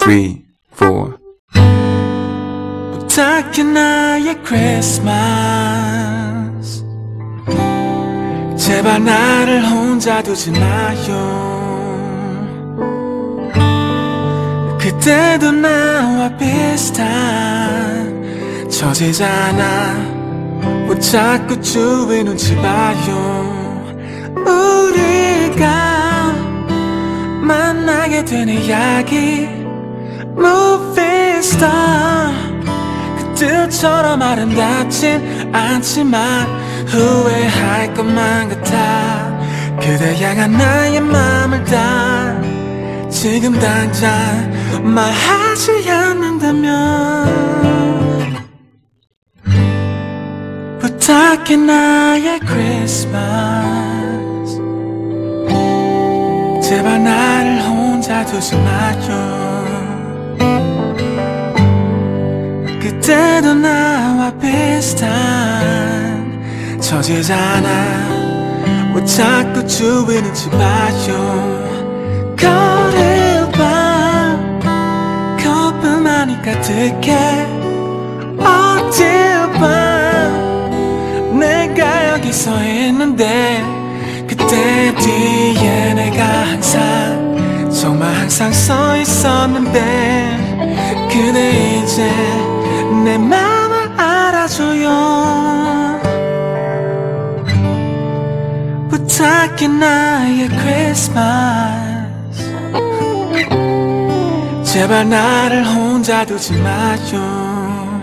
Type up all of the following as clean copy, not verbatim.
3, 4. 부탁해 나의 크리스마스 제발 나를 혼자 두지 마요 그때도 나와 비슷한 처지잖아 왜 자꾸 주위 눈치 봐요 우리가 만나게 된 이야기 Movie star 그들처럼 아름답진 않지만 후회할 것만 같아 그대 향한 나의 맘을 다 지금 당장 말하지 않는다면 부탁해 나의 크리스마스 제발 나를 혼자 두지 마요 그때도 나와 비슷한 처지잖아 왜 자꾸 주위 눈치 봐요 거릴 밤 거품만이 가득해 어딜 봐 내가 여기 서 있는데 그때 뒤에 내가 항상 정말 항상 서 있었는데 그대 이제 내 맘을 알아줘요 부탁해 나의 크리스마스 제발 나를 혼자 두지 마요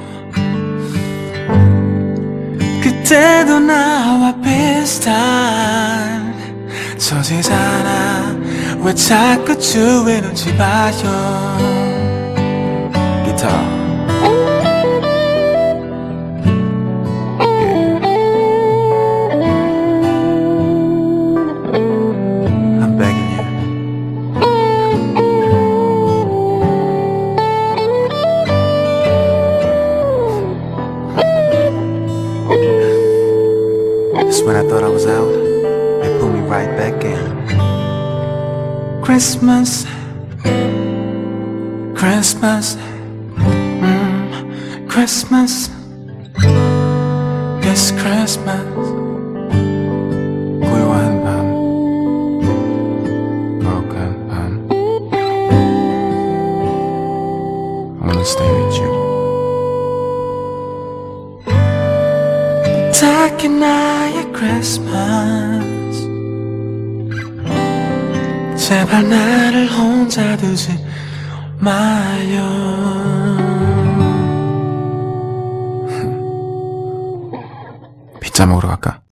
그때도 나와 비슷한 처지잖아 왜 자꾸 주위 눈치 봐요 기타. I'm begging you. Just when I thought I was out, they pulled me right back in. Christmas Christmas Christmas It's Christmas 고요한 밤, 거룩한 밤. I wanna stay with you. 부탁해 나의 크리스마스 제발 나를 혼자 두지 마요 피자 먹으러 갈까?